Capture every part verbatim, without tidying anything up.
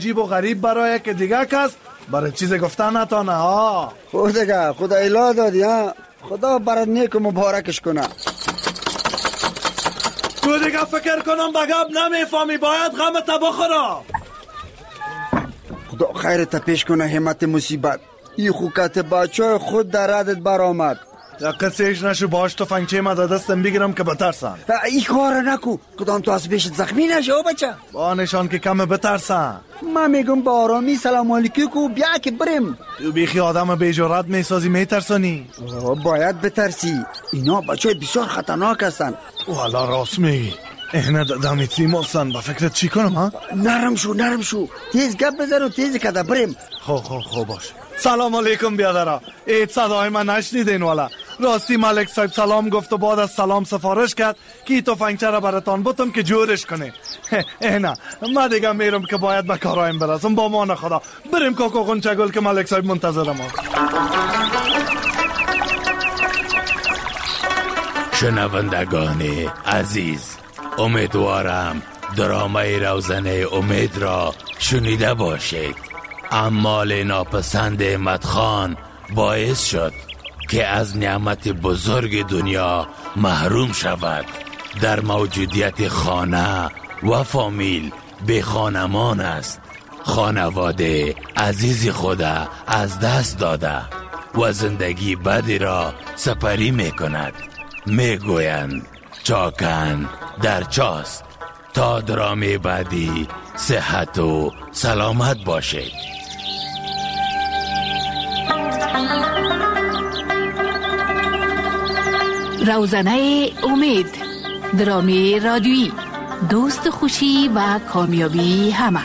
عجیب و غریب برای که دیگه کس برای چیز گفتن نتانه ها. خود دیگه خدا اله دادی ها، خدا برات نیک و مبارکش کنه. تو دیگه فکر کنم بگم نمیفهمی، باید غمت بخورا. خدا خیرت پیش کنه همت مصیبت. این خوکت بچه خود در ردت برآمد. یا قصهش نشو، باش تو فنگچه ما دستم بگیرم که بترسن. این کار نکو، کدام تو از بیشت زخمی نشو بچه. با نشان که کم بترسن. من میگم با آرامی سلام علیکم کو بیا که بریم. تو بیخی آدم بی جرأت میسازی میترسانی. باید بترسی، اینا بچه بسیار خطرناک هستن. والا راست میگی، اینا دمیتی مستن. با فکرت چی کنم ها؟ نرم شو نرم شو، تیز گپ بزن و تیز کده بریم. خو خو خو باش. سلام علیکم بیادرا. اید صدای من نشنیدین والا. راستی ملک صاحب سلام گفت و بعد از سلام سفارش کرد که تو فنگچه را براتان بتم که جورش کنه. اینا ما دیگه میرم که باید به کارایم برسم. با مان خدا بریم کاکو غنچه گل که ملک صاحب منتظر ما. شنوندگان عزیز، امیدوارم درامه روزنه امید را شنیده باشید. اعمال ناپسند مدخان باعث شد که از نعمت بزرگ دنیا محروم شود. در موجودیت خانه و فامیل به خانمان است. خانواده عزیز خود از دست داده و زندگی بدی را سپری می کند. می گویند چاکن در چاست. تا درامه بعدی صحت و سلامت باشید. روزنه امید، درامه رادیویی، دوست خوشی و کامیابی همه.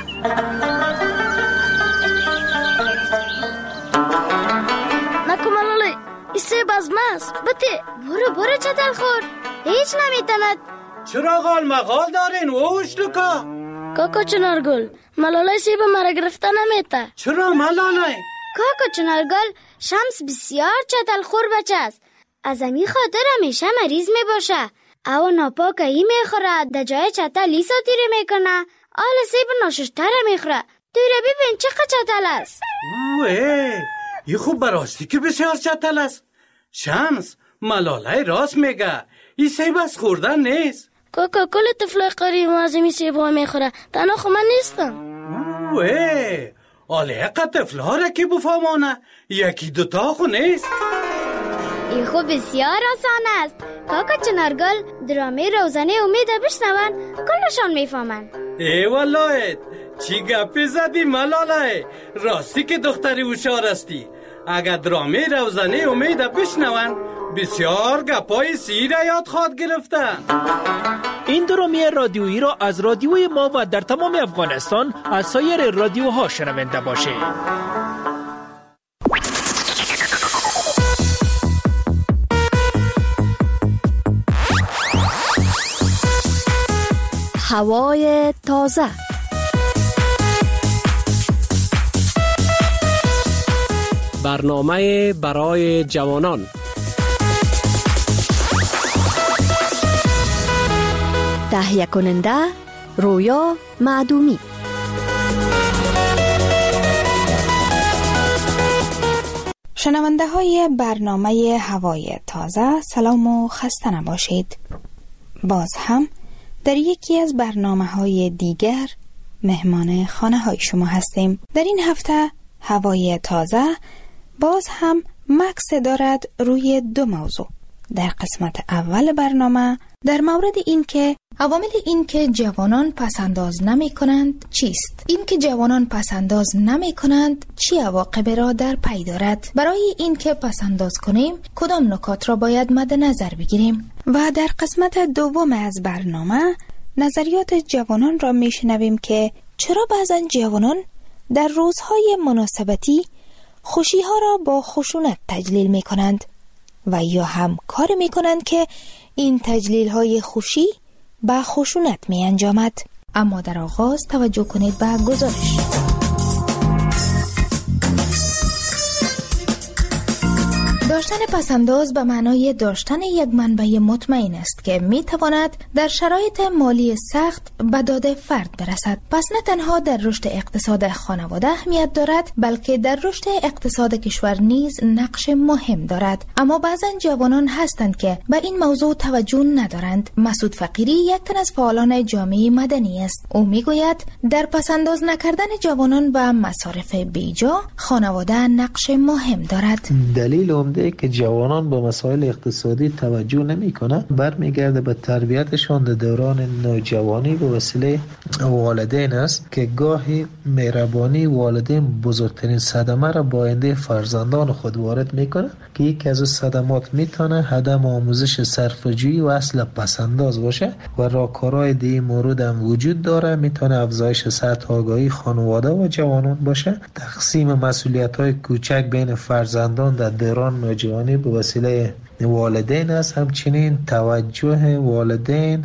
نکو ملاله ایسه بازمست بته برو برو چتل خور، هیچ نمیتند. چرا غال مغال دارین ووش لکا؟ کاکا چنارگل ملاله سیب مرا گرفته نمیته. چرا ملاله؟ کاکا چنارگل شمس بسیار چتل خور بچه است. از امی خاطر همیشه مریض می باشه. او ناپاک ای می خوره، در جای چتل ای ساتیره می کنه. آل سیب ناششتره می خوره. دوره ببین چقدر چتل است. اوه ای خوب براستی که بسیار چتل است. شمس ملاله راست میگه، ای سیب از خوردن نیست. کاکا کل طفلای قریب از امی سیب ها می خوره، تنها خو من نیستم. اوه آله قد طفل ها را که بفهمانه، یکی دوتا خو نیست. این خوب بسیار آسان است. کاکا چنارگل درامه روزنه امید بشنون کلشان میفهمن. ای والله چی گپی زدی ملاله، راستی که دختری هوشیار استی. اگر درامه روزنه امید بشنون بسیار گپای سیر یاد خواد گرفتن. این درامه رادیویی را از رادیوی ما و در تمام افغانستان از سایر رادیوها شنونده باشید. هوای تازه. برنامه برای جوانان. تهیه کننده رویا معدومی. شنونده های برنامه هوای تازه، سلام و خسته نباشید. باز هم در یکی از برنامه‌های دیگر مهمان خانه های شما هستیم. در این هفته هوای تازه باز هم مکس دارد روی دو موضوع. در قسمت اول برنامه در مورد این که عوامل این که جوانان پسنداز نمی کنند چیست؟ این که جوانان پسنداز نمی کنند چی عواقب را در پی دارد؟ برای این که پسنداز کنیم کدام نکات را باید مد نظر بگیریم؟ و در قسمت دوم از برنامه نظریات جوانان را می شنویم که چرا بعضا جوانان در روزهای مناسبتی خوشی ها را با خشونت تجلیل می کنند و یا هم کار می کنند که این تجلیل های خوشی با خشونت می انجامد. اما در آغاز توجه کنید به گزارش. داشتن پسنداز به معنای داشتن یک منبع مطمئن است که می تواند در شرایط مالی سخت به داد فرد برسد. پس نه تنها در رشد اقتصاد خانواده اهمیت دارد، بلکه در رشد اقتصاد کشور نیز نقش مهم دارد. اما بعضا جوانان هستند که به این موضوع توجه ندارند. مسعود فقیری یک تن از فعالان جامعه مدنی است. او می گوید در پسنداز نکردن جوانان به مصارف بیجا خانواده نقش مهم دارد. دلیل عمده که جوانان به مسائل اقتصادی توجه نمی کنند برمیگرده به تربیتشان در دوران نوجوانی به وسیله والدین است که گاهی مهربانی والدین بزرگترین صدمه را با آینده فرزندان خود وارد میکنه که یکی از صدمات میتونه عدم آموزش صرفه‌جویی و اصل پسنداز باشه و راهکارهای دیگه مورد هم وجود داره. میتونه افزایش سطح آگاهی خانواده و جوانان باشه، تقسیم مسئولیت‌های کوچک بین فرزندان در دوران نوجوانی به وسیله والدین است، همچنین توجه والدین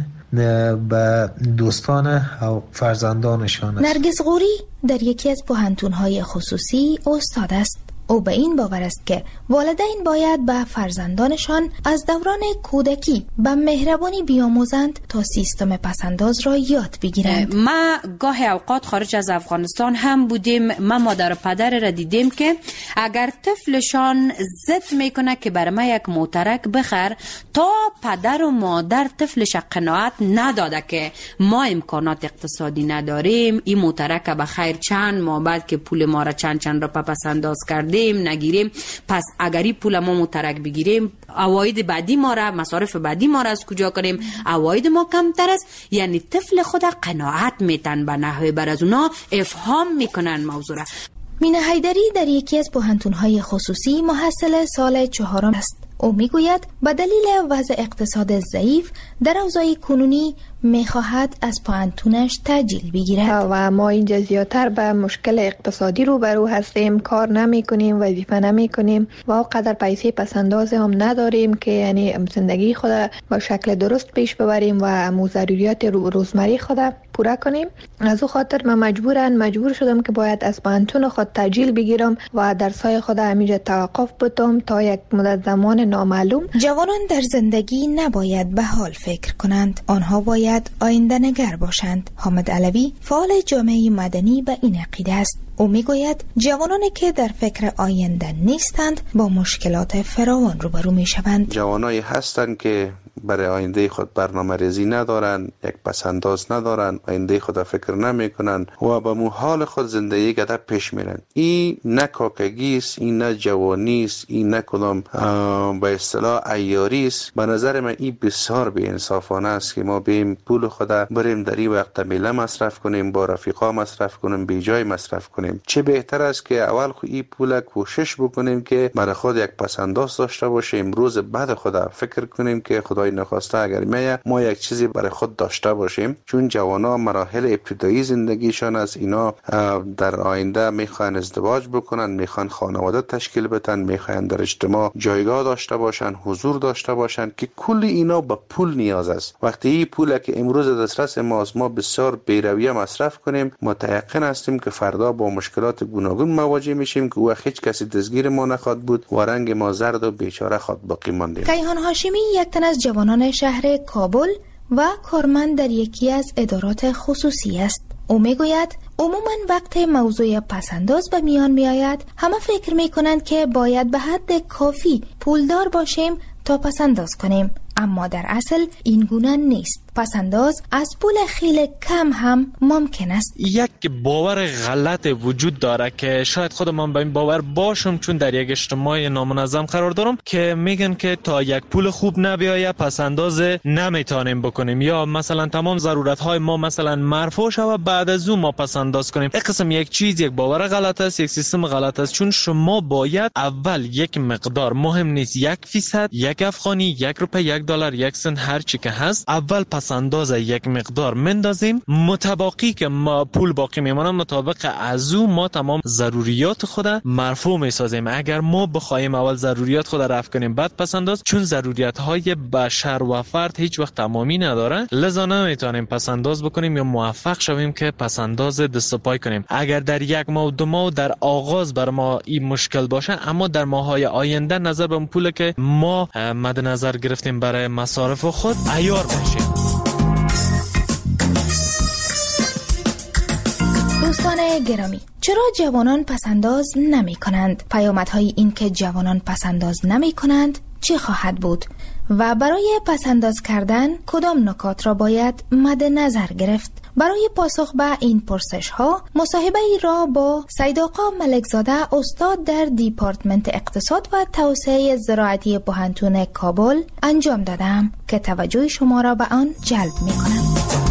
به دوستان و فرزندانشان است. نرگس غوری در یکی از پوهنتون‌های خصوصی استاد است. او به این باور است که والدین باید به فرزندانشان از دوران کودکی به مهربانی بیاموزند تا سیستم پسنداز را یاد بگیرند. ما گاهی اوقات خارج از افغانستان هم بودیم، ما مادر و پدر را دیدیم که اگر طفلشان ضد میکنه که بر ما یک موترک بخر، تا پدر و مادر طفلش قناعت نداده که ما امکانات اقتصادی نداریم، این موترک به خیر چند ماه بعد که پول ما را چند چند را پسنداز کردیم نگیریم، پس اگری پول ما مترک بگیریم، عواید بعدی ما را، مصارف بعدی ما را از کجا کنیم؟ عواید ما کمتر است. یعنی طفل خود قناعت میتن به نحوه بر از اونا افهام میکنن موضوع را. مینا حیدری در یکی از پوهنتون‌های خصوصی محصل سال چهارم است. او میگوید به دلیل وضع اقتصاد ضعیف در اوضاع کنونی میخواهد از پوهنتونش تأجیل بگیرد و ما اینجا زیادتر به مشکل اقتصادی روبرو هستیم، کار نمی کنیم، وظیفه نمی کنیم و اونقدر پیسه پسنداز هم نداریم که یعنی زندگی خود با شکل درست پیش ببریم و مو ضروریات روزمره خود پورا کنیم. از او خاطر من مجبورن مجبور شدم که باید از پوهنتون خود تأجیل بگیرم و درسای خود همینجا توقف بدم تا یک مدت زمان نامعلوم. جوانان در زندگی نباید به حال فکر کنند، آنها باید آینده نگر باشند. حامد علوی فعال جامعه مدنی به این عقیده است. او میگوید جوانانی که در فکر آینده نیستند با مشکلات فراوان روبرو میشوند. جوانایی هستند که برای آینده خود برنامه ریزی ندارن، یک پسنداز ندارن، آینده خود فکر نمی کنن و به مو حال خود زندگی گذر پیش میرن. این نه کاکگی است، این نه جوانی است، این نه کدام به اصطلاح عیاری است. به نظر من این بسیار بی انصافانه است که ما بیم پول خود بریم در این وقت میله مصرف کنیم، با رفیقا مصرف کنیم، بی جای مصرف کنیم. چه بهتر است که اول خود این پول کوشش بکنیم که برای خود یک پسنداز داشته باشیم، روز بعد خود فکر کنیم که خدای نخواسته اگر میه ما یک چیزی برای خود داشته باشیم. چون جوانا مراحل ابتدایی زندگیشان از اینا در آینده میخوان ازدواج بکنن، میخوان خانواده تشکیل بدن، میخوان در اجتماع جایگاه داشته باشن، حضور داشته باشن که کل اینا به پول نیاز است. وقتی این پول که امروز دسترس ماست ما بسیار بی‌رویه مصرف کنیم، متيقن هستیم که فردا با مشکلات گوناگون مواجه میشیم که وقت هیچ کسی دستگیر ما نخواد بود و رنگ ما زرد و بیچاره خود باقی ماندیم. کیهان هاشمی یک تن از جوانان شهر کابل و کارمند در یکی از ادارات خصوصی است. او میگوید عموما وقت موضوع پسنداز به میان میآید همه فکر میکنند که باید به حد کافی پولدار باشیم تا پسنداز کنیم، اما در اصل این گونه نیست. پسنداز از پول خیلی کم هم ممکن است. یک باور غلط وجود داره که شاید خودم به این باور باشم چون در یک اجتماع نامنظم قرار دارم که میگن که تا یک پول خوب نبیایه پسنداز نمیتونیم بکنیم، یا مثلا تمام ضرورت های ما مثلا مرفوع شوه بعد از اون ما پسنداز کنیم. این قسم یک چیز یک باور غلط است، یک سیستم غلط است. چون شما باید اول یک مقدار، مهم نیست یک فیصد، یک افغانی، یک روپیه، یک دلار، یک سنت، هر چی که هست، اول پسنداز یک مقدار مندازیم، متباقی که ما پول باقی میمونه مطابق از او ما تمام ضروریات خود مرفوع میسازیم. اگر ما بخوایم اول ضروریات خود رفع کنیم بعد پسنداز، چون ضروریات های بشر و فرد هیچ وقت تمامی نداره، لذا نمیتونیم پسنداز بکنیم یا موفق شویم که پسنداز دست و پای کنیم. اگر در یک ماه و دو ماه در آغاز بر ما این مشکل باشه، اما در ماهای آینده نظر به پول که ما مد نظر گرفتیم برای مصارف خود عیار بشیم. دوستان گرامی، چرا جوانان پسنداز نمی کنند؟ پیامدهای این که جوانان پسنداز نمی کنند چی خواهد بود؟ و برای پسنداز کردن کدام نکات را باید مد نظر گرفت؟ برای پاسخ به این پرسش ها مصاحبه ای را با سید آقا ملکزاده استاد در دیپارتمنت اقتصاد و توسعه زراعتی پوهنتون کابل انجام دادم که توجه شما را به آن جلب می کنم.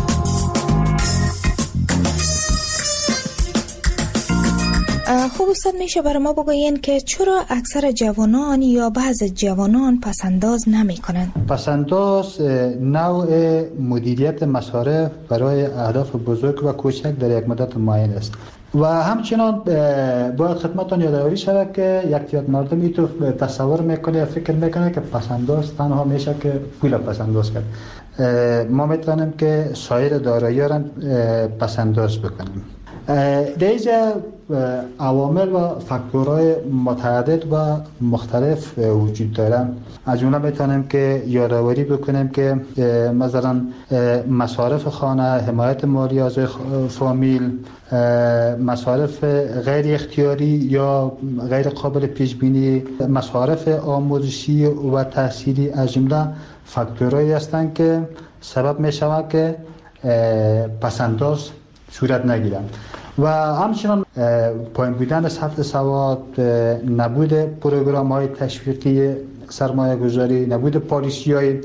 خوب استاد، میشه برای ما بگوین که چرا اکثر جوانان یا بعض جوانان پسنداز نمی کنند؟ پسنداز نوع مدیریت مصارف برای اهداف بزرگ و کوچک در یک مدت معین است و همچنان باید خدمتتان یادآوری شود که یک تعداد مردمی تو تصور میکنه یا فکر میکنه که پسنداز تنها میشه که پول پسنداز کرد. ما میتونیم که سایر دارایی را پسنداز بکنیم. در اینجا عوامل و فاکتورهای متعدد و مختلف وجود دارند. از جمله میتونیم که یادآوری بکنیم که مثلا مصارف خانه، حمایت مالی از فامیل، مصارف غیر اختیاری یا غیر قابل پیش بینی، مصارف آموزشی و تحصیلی از جمله فاکتورهایی هستند که سبب میشود که پسنداز صورت نگیرند. و همچنان پایین بودن سطح سواد، نبود پروگرام های تشویقی سرمایه گذاری، نبود پالیسی های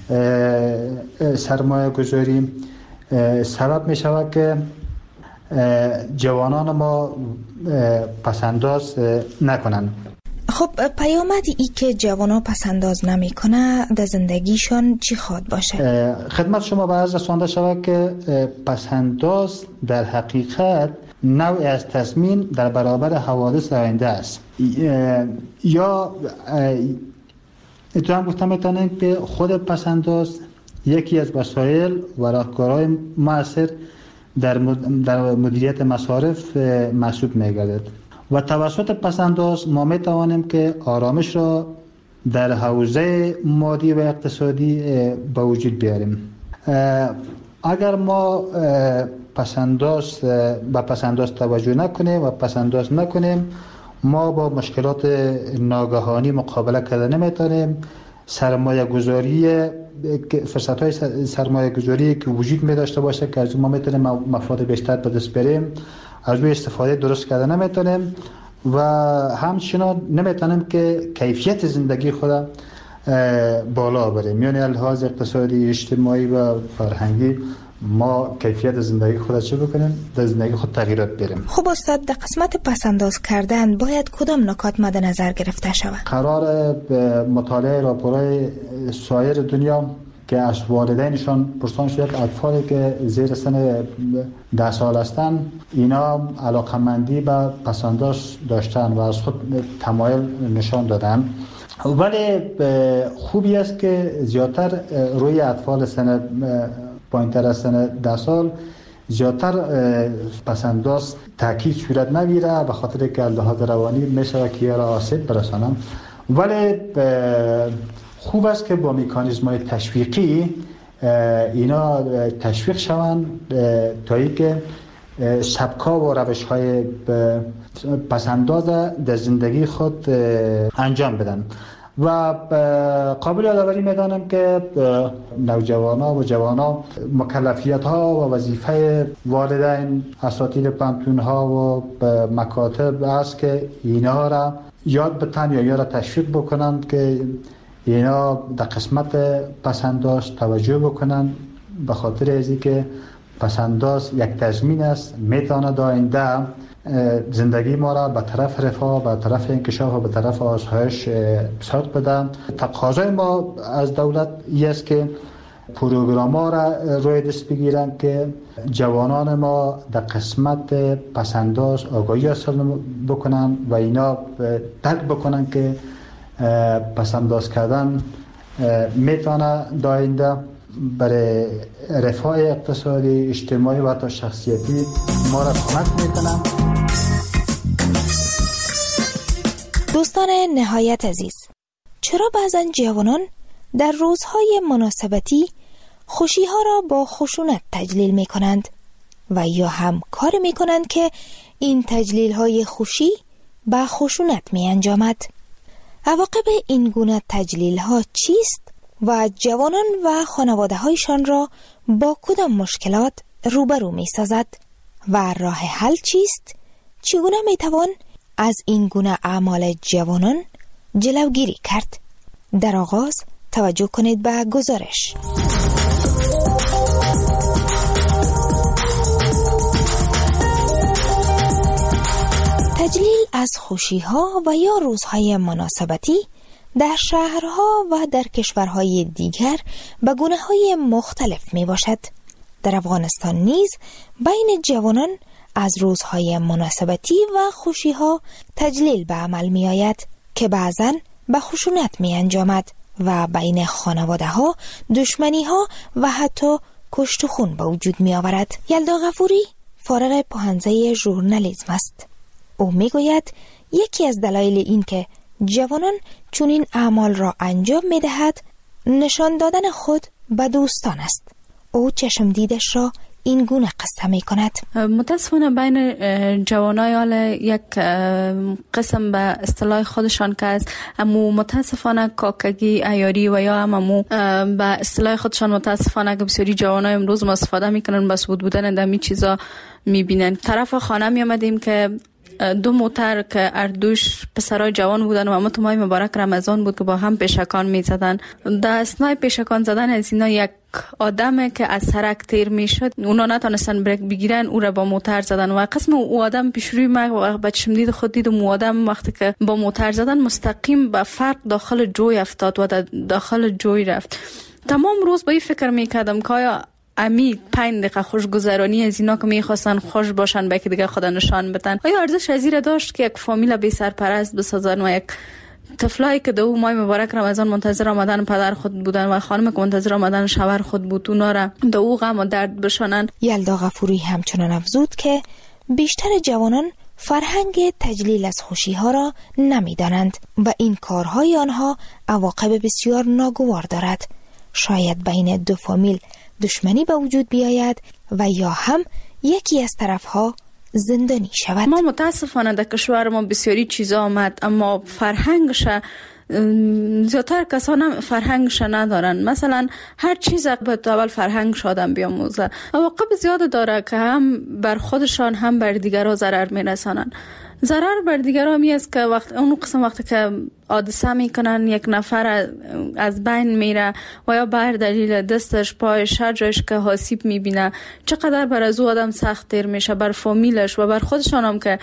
سرمایه گذاری سبب می شود که جوانان ما پسنداز نکنند. خب پیامدی ای که جوانان پسنداز نمی کنه در زندگیشون چی خواهد باشه؟ خدمت شما به عرض رسانده شود که پسنداز در حقیقت نوعی از تضمین در برابر حوادث آینده است. یا اتفاقا گفتم میتونیم که خود پسنداز یکی از وسایل و راهکارهای مؤثر در مدیریت مصارف محسوب میگردد و توسط پسنداز ما می توانیم که آرامش را در حوزه مادی و اقتصادی به وجود بیاریم. اگر ما پسنداز به پسنداز توجه نکنیم و پسنداز نکنیم، ما با مشکلات ناگهانی مقابله کرده نمیتونیم. سرمایه گذاری، فرصت های سرمایه گذاری که وجود می داشته باشه که از ما میتونیم مفاد بیشتر به دست بریم، از روی استفاده درست کرده نمیتونیم و همچنان نمیتونیم که کیفیت زندگی خود بالا بریم. یعنی لحاظ اقتصادی، اجتماعی و فرهنگی ما کیفیت زندگی خود چه بکنیم؟ در زندگی خود تغییرات بریم. خب استاد، در قسمت پسنداز کردن باید کدام نکات مد نظر گرفته شود؟ قرار مطالعه راپورهای سایر دنیا که از والدینشان پرسان شد اطفالی که زیر سن ده سال هستند اینا علاقمندی به پسنداز داشتن و از خود تمایل نشان دادن، ولی خوبی است که زیادتر روی اطفال سن پایین‌تر از سن ده سال زیادتر پسنداز تاکید صورت نگیره به خاطر که لحاظ روانی میشه که را آسیب برسانم، ولی خوب است که با مکانیزم‌های تشویقی اینا تشویق شوند تا اینکه سبکا و روش‌های پسنداز در زندگی خود انجام بدن. و قابل یادآوری می‌دانم که نوجوانان و جوانان مکلفیت‌ها و وظیفه والدین، اساتید پانتون‌ها و مکاتب است که اینها را یاد بتن یا یاد تشویق بکنند که اینا در قسمت پسنداز توجه بکنند، به خاطر از اینکه پسنداز یک تضمین است، میتواند آینده زندگی ما را به طرف رفاه، به طرف انکشاف و به طرف آسایش سوق بده. تقاضای ما از دولت این است که پروگرام ها را روی دست بگیرن که جوانان ما در قسمت پسنداز آگاهی حاصل بکنن و اینا درک بکنن که پسنداز کردن میتونه داینده برای رفاه اقتصادی، اجتماعی و حتی شخصیتی ما را کمک میکنن. دوستان نهایت عزیز، چرا بعضا جوانان در روزهای مناسبتی خوشی ها را با خشونت تجلیل می کنند و یا هم کار می کنند که این تجلیل های خوشی با خشونت می انجامد؟ عواقب این گونه تجلیل ها چیست و جوانان و خانواده هایشان را با کدام مشکلات روبرو می سازد و راه حل چیست؟ چگونه می توان از این گونه اعمال جوانان جلوگیری کرد؟ در آغاز توجه کنید به گزارش. تجلیل از خوشی‌ها و یا روزهای مناسبتی در شهرها و در کشورهای دیگر به گونه‌های مختلف می باشد. در افغانستان نیز بین جوانان از روزهای مناسبتی و خوشی‌ها تجلیل به عمل می آید که بعضاً به خشونت می انجامد و بین خانواده ها دشمنی ها و حتی کشت و خون به وجود می آورد. یلدا غفوری فارغ پوهنځی ژورنالیسم است. او می گوید یکی از دلایل این که جوانان چنین اعمال را انجام می دهد نشان دادن خود به دوستان است. او چشم دیدش را این گونه قصه می کند. متاسفانه بین جوانای حال یک قسم به اصطلاح خودشان که است، امو متاسفانه کاکگی عیاری و یا هم امو به اصطلاح خودشان متاسفانه که بسیاری جوانای امروز ما استفاده میکنن بس بود بودن دمی چیزا میبینن. طرف خانه می آمدیم که دو موتر که اردوش پسرای جوان بودن و اما تو ماه مبارک رمضان بود که با هم پیشکان می زدن. در اثنای پیشکان زدن از اینا یک آدمه که از سرک تیر می شد، اونا نتونستن بریک بگیرن، او را با موتر زدن و قسم او آدم پیش روی ما با چشم دید خود دید و مو آدم وقتی که با موتر زدن مستقیم به فرق داخل جوی افتاد و داخل جوی رفت. تمام روز با این فکر می کردم که آیا امی پنج دقیقه خوشگذرانی از اینا که میخواستن خوش باشن به که دیگه خدا نشان بدن، آیا ارزش از این داشت که یک فامیل بی سرپرست بسازن و یک طفلایی که دو ماه مبارک رمضان منتظر آمدن پدر خود بودن و خانم که منتظر آمدن شوهر خود بود اونا را دو غم و درد بشانن؟ یلدا غفوری همچنان افزود که بیشتر جوانان فرهنگ تجلیل از خوشی ها را نمیدانند و این کارهای آنها عواقب بسیار ناگوار دارد. شاید بین دو فامیل دشمنی به وجود بیاید و یا هم یکی از طرفها زندانی شود. ما متاسفانه در کشور ما بسیاری چیزا آمد اما فرهنگش زیادتر کسان فرهنگش ندارن. مثلا هر چیز به اول فرهنگش آدم بیاموزه عواقب زیاد داره که هم بر خودشان هم بر دیگرها ضرر میرسانن. ضرر بر دیگرها می است که وقت اون قسم وقتی که حادثه میکنن یک نفر از بین میره و یا بر دلیل دستش پایش هر جایش که آسیب میبینه چقدر بر از او آدم سخت تیر میشه، بر فامیلش و بر خودشان هم که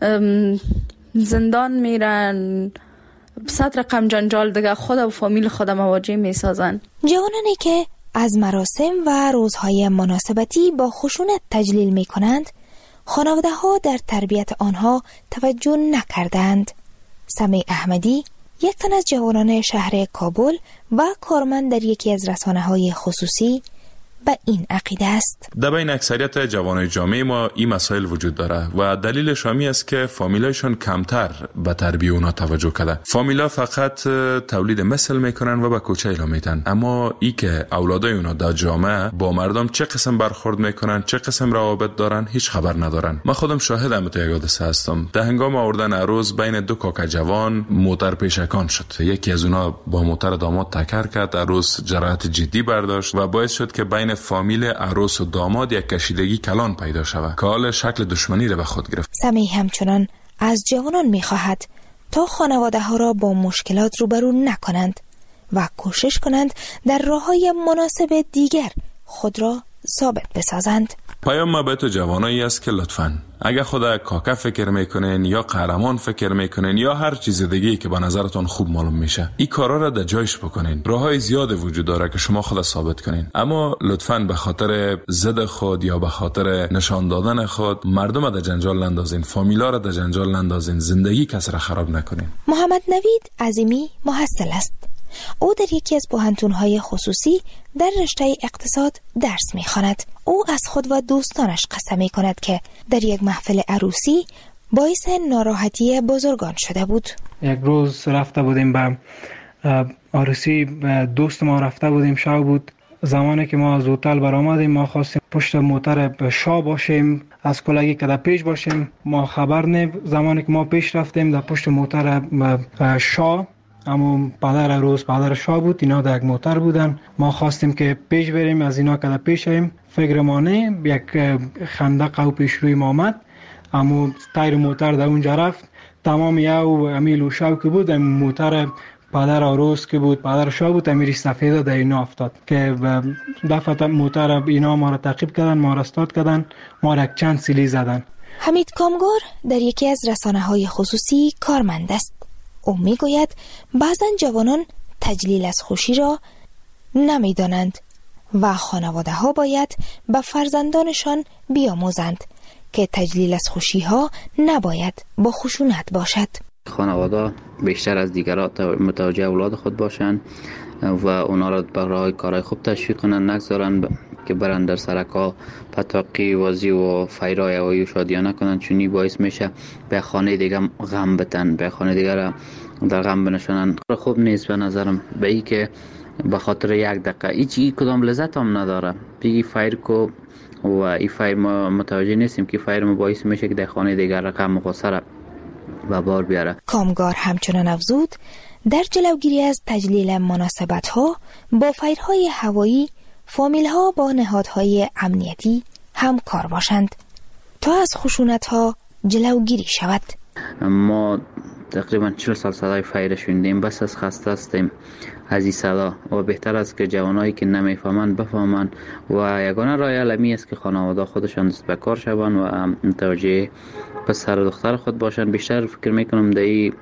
زندان میرن، صد رقم جنجال دیگه خود و فامیل خود مواجه میسازن. جوانانی که از مراسم و روزهای مناسبتی با خشونت تجلیل میکنند خانواده ها در تربیت آنها توجه نکردند. سمیع احمدی یک تن از جوانان شهر کابل و کارمند در یکی از رسانه های خصوصی به این عقیده است. در بین اکثریت جوانای جامعه ما این مسائل وجود داره و دلیلش همی است که فامیلایشون کمتر به تربیت اونا توجه کرده. فامیلا فقط تولید مثل میکنن و به کوچه ایلا میتن، اما ای که اولادای اونا در جامعه با مردم چه قسم برخورد میکنن، چه قسم روابط دارن، هیچ خبر ندارن. من خودم شاهدم تو یک حادثه هستم. در هنگام آوردن عروس بین دو کاکا جوان موتر پیشکان شد. یکی از اونا با موتر داماد تکر کرد، عروس جراحت جدی برداشت و باعث شد که بین فامیل عروس و داماد یک کشیدگی کلان پیدا شود که حال شکل دشمنی را به خود گرفت. سمیع همچنان از جوانان می‌خواهد تا خانواده ها را با مشکلات روبرو نکنند و کوشش کنند در راه‌های مناسب دیگر خود را ثابت بسازند. پیام ما به تو جوانایی است که لطفاً اگه خدا کاکا فکر میکنین یا قهرمان فکر میکنین یا هر چیز دیگه‌ای که به نظرتون خوب معلوم میشه، این کارا را در جایش بکنین. راههای زیاد وجود داره که شما خود ثابت کنین، اما لطفاً به خاطر ضد خود یا به خاطر نشان دادن خود مردم را در جنجال نندازین، فامیلا را در جنجال نندازین، زندگی کس را خراب نکنین. محمد نوید عظیمی محصل است. او در یکی از پوهنتون‌های خصوصی در رشته اقتصاد درس می‌خواند. او از خود و دوستانش قسم می‌کند که در یک محفل عروسی باعث ناراحتی بزرگان شده بود. یک روز رفته بودیم به عروسی دوست ما، رفته بودیم شب بود. زمانی که ما از هتل برآمدیم ما خواستیم پشت موتر شاه باشیم، از کلاگی که در پیش باشیم. ما خبر نه، زمانی که ما پیش رفتیم در پشت موتر شاه، اما پدر روز پدر شاه بود، اینا در یک موتر بودن. ما خواستیم که پیش بریم، از اینا که در پیش ایم فکر ما نه، یک خندق و پیش روی ما آمد، اما تایر موتر در اونجا رفت. تمام یو امیل و شاو که بود موتر پدر روز که بود، پدر شاه بود، امیر سفیده در اینا افتاد که دفعه موتر اینا ما را تعقیب کردن، ما را استاد کردن، ما را یک چند سیلی زدن. حمید کامگار در یکی از رسانه‌های خصوصی کارمند است. او میگوید بعضن جوانان تجلیل از خوشی را نمیدانند و خانواده ها باید به فرزندانشان بیاموزند که تجلیل از خوشی ها نباید با خشونت باشد. خانواده بیشتر از دیگران متوجه اولاد خود باشند و اونا را برای کارهای خوب تشویق کنند، نگذارند که برند در سرکا پتاقی وازی و فیرای هوایی و شادیانه کنند، چونی باعث میشه به خانه دیگه غم بتن، به خانه دیگه را در غم بنشانند. خوب نیست به نظرم به ای که به خاطر یک دقیقه هیچ کدام لذت هم نداره بگی فایر کو و این فایر ما متوجه نیستیم که فایر ما باعث میشه که در خانه دیگه را غم و غصه را به بار بیاره. کامگار همچنان افزود در جلوگیری از تجلیل مناسبت ها با فایرهای هوایی فامیل ها با نهادهای امنیتی همکار باشند تا از خشونت ها جلوگیری شود. ما تقریبا چهل سال صدای فایر شوندیم، بس از خسته هستیم از این صدا و بهتر است که جوانایی که نمیفهمند بفهمند و یگانه راه علمی است که خانواده خودشان دست به کار شوند و متوجه پسر و دختر خود باشند. بیشتر فکر میکنم در این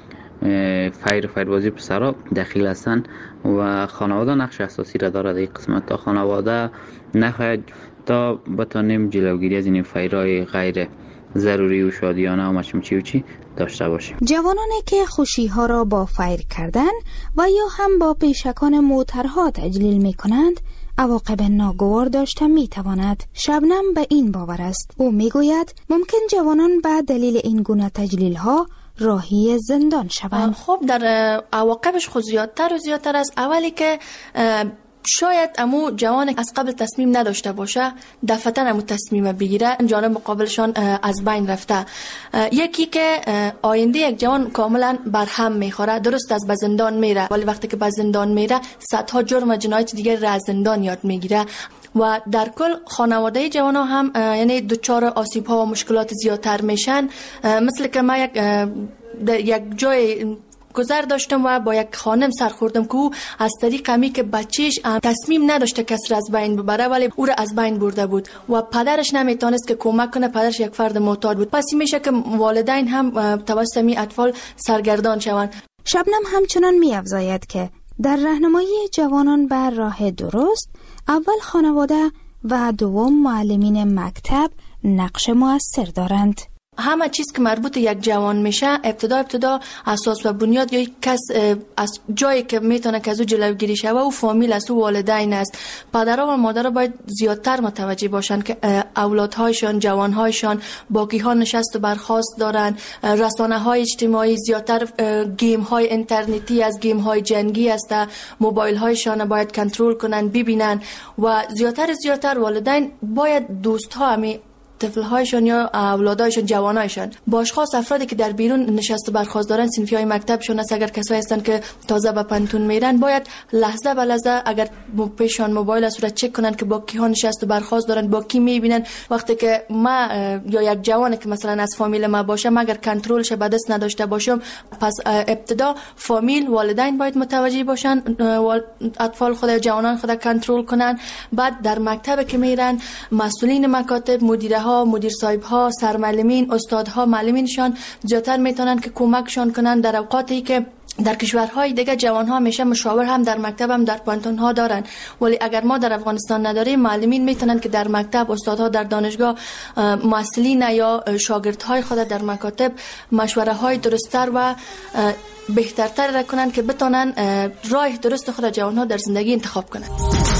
فایر فایربازی پسرها دخیل هستند و خانواده نقش اساسی را دارد این قسمت. تا خانواده نخواهد تا بتانیم جلوگیری از این فایرهای غیر ضروری و شادیانه و مشمچی و چی داشته باشیم. جوانانی که خوشی ها را با فایر کردن و یا هم با پیشکان موترها تجلیل می کنند عواقب ناگوار داشته می تواند. شبنم به این باور است. او می گوید ممکن جوانان به دلیل این گونه تجلیل ها راهی زندان شوند. خب در عواقبش خود زیادتر و زیادتر است. اولی که شاید امو جوان از قبل تصمیم نداشته باشه دفعتاً امو تصمیم بگیره، جانب مقابلشان از بین رفته. یکی که آینده یک جوان کاملا برهم میخوره، درست از به زندان میره ولی وقتی که به زندان میره صدها جرم و جنایت دیگر را از زندان یاد میگیره و در کل خانواده جوان ها هم یعنی دچار آسیب ها و مشکلات زیادتر میشن. مثل که من یک یک جای گذر داشتم و با یک خانم سر خوردم که او از طریق همی که بچهش تصمیم نداشته کس را از بین ببره ولی او را از بین برده بود و پدرش نمیتونست که کمک کنه، پدرش یک فرد معتاد بود. پس میشه که والدین هم توسط می اطفال سرگردان شوند. شبنم همچنان می افزاید که در راهنمایی جوانان بر راه درست اول خانواده و دوم معلمین مکتب نقش مؤثر دارند. همه چیز که مربوط یک جوان میشه ابتدا ابتدا اساس و بنیاد یا کس از جایی که میتونه که از او جلوگیری شه و او فامیل است، او والدین است. پدرها و مادرها باید زیادتر متوجه باشن که اولادهایشان، جوانهایشان با کیها نشست و برخاست دارن. رسانه های اجتماعی زیادتر گیم های اینترنتی از گیم های جنگی است، موبایل هایشان باید کنترل کنن ببینن و زیادتر زیادتر والدین باید دوست ها همی طفل‌هایشان یا اولادایشان، جوانایشان. باشخاص افرادی که در بیرون نشست و برخاست دارن، صنفی‌های مکتبشون است، اگر کسایی هستن که تازه به پنتون میرن، باید لحظه به لحظه اگر پیشان موبایل است را چک کنن که با کی ها نشست و برخاست دارن، با کی میبینن. وقتی که ما یا یک جوانی که مثلا از فامیل ما باشه، اگر کنترلش به دست نداشته باشم، پس ابتدا فامیل، والدین باید متوجه باشن، اطفال خود، جوانان خود کنترل کنن. بعد در مکتب که میرن، مسئولین مکاتب، مدیره ها، مدیر صاحب ها، سرمعلمین، استادها، معلمینشان زیاتر میتونن که کمکشان کنن در اوقاتی که در کشورهای دیگه جوانها همیشه مشاور هم در مکتب هم در پانتون ها دارن، ولی اگر ما در افغانستان نداریم، معلمین میتونن که در مکتب، استادها در دانشگاه، مسئولین یا شاگردهای خود در مکاتب مشوره های درست‌تر و بهترتر را کنن که بتونن راه درست خود جوانها در زندگی انتخاب کنن.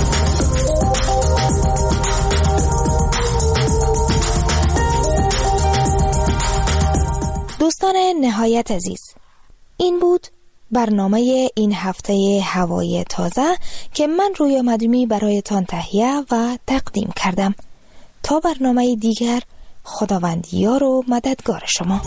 دوستان نهایت عزیز، این بود برنامه این هفته هوای تازه که من رویا مدومی برایتان تهیه و تقدیم کردم. تا برنامه دیگر، خداوند یار و مددگار شما.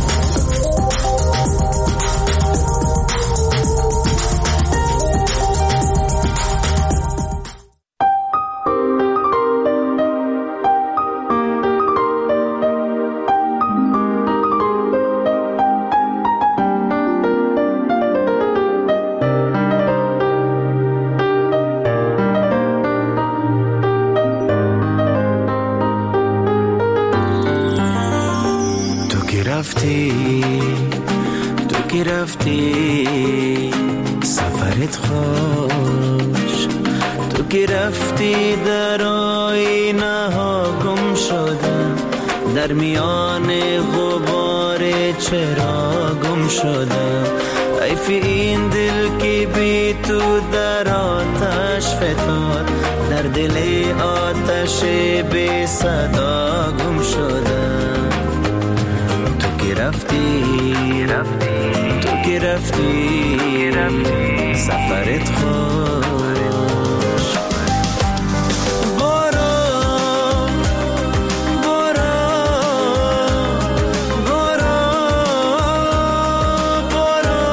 تو که رفتی سفرت خوش، تو که رفتی در آینه ها گم شدم، در میان غبار چرا گم شدم. حیف این دل که بی تو در آتش فتاد، در دل آتش بی صدا گم شدم. تو که رفتی تو که رفتی سفرت خوش. برو برو برو برو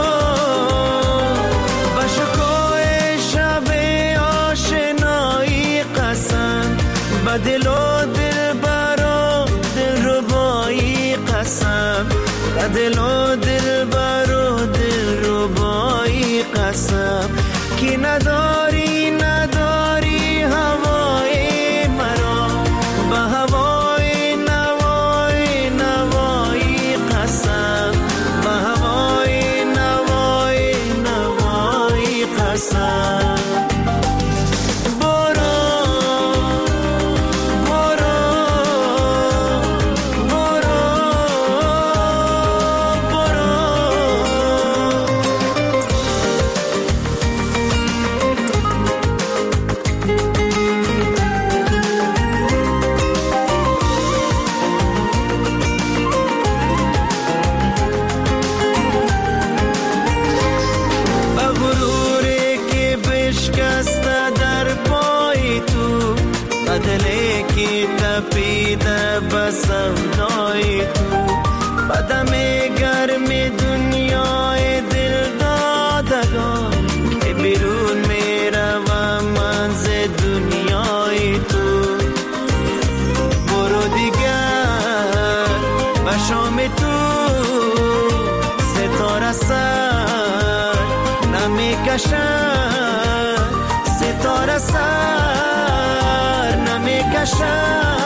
با شکوه شب آشنایی قسم، با دل و دل برو دل ربایی قسم، با دل و دل برو دل ربایی قسم، که نداری نداری هوای مرا، با هوای نوای نوایی قسم، با هوای نوای نوایی قسم. دلی کی تپیده بسودای تو، بدم گرم دنیای دل دادگان، که بیرون میروم من ز دنیای تو. برو دیگر به شام تو ستاره سر نمیکشد، ستاره سر نمیکشد.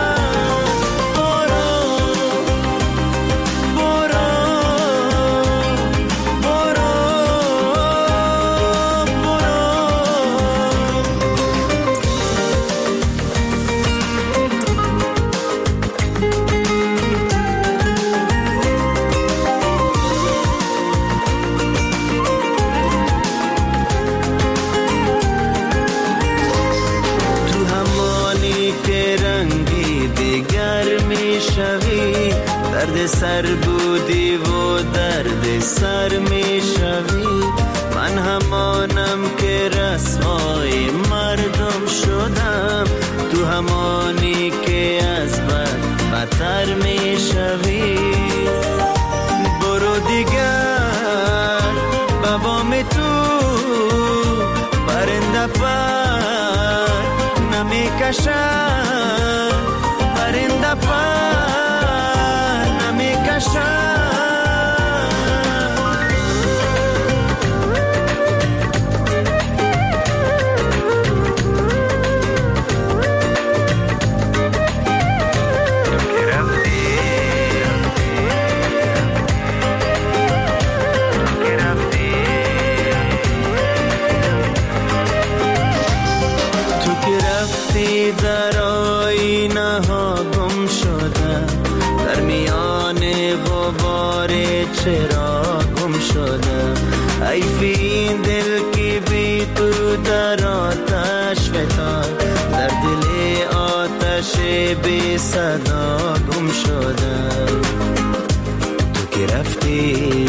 درد سر بودی و درد سر می شوی، من همانم که رسوای مردم شدم، تو همانی که از بد بدتر می شوی. برو دیگر به وام تو پرنده پر نمی کشد، پرنده پر نمی کشد. در آینه ها گم شده، در میان غبار چرا گم شده. حیف این دل که بی تو در آتش فتاد، در دل آتش بی صدا گم شده. تو که رفتی